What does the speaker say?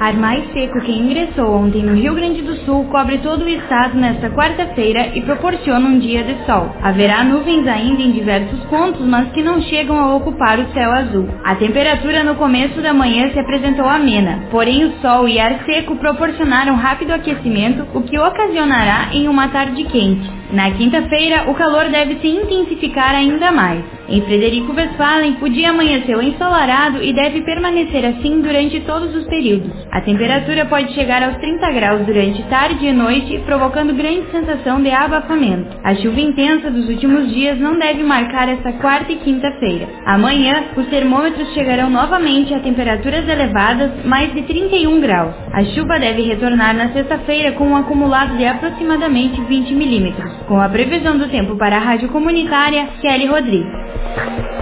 Ar mais seco que ingressou ontem no Rio Grande do Sul cobre todo o estado nesta quarta-feira e proporciona um dia de sol. Haverá nuvens ainda em diversos pontos, mas que não chegam a ocupar o céu azul. A temperatura no começo da manhã se apresentou amena, porém o sol e ar seco proporcionaram rápido aquecimento, o que ocasionará em uma tarde quente. Na quinta-feira, o calor deve se intensificar ainda mais. Em Frederico Westphalen, o dia amanheceu ensolarado e deve permanecer assim durante todos os períodos. A temperatura pode chegar aos 30 graus durante tarde e noite, provocando grande sensação de abafamento. A chuva intensa dos últimos dias não deve marcar esta quarta e quinta-feira. Amanhã, os termômetros chegarão novamente a temperaturas elevadas, mais de 31 graus. A chuva deve retornar na sexta-feira com um acumulado de aproximadamente 20 milímetros. Com a previsão do tempo para a Rádio Comunitária, Kelly Rodrigues.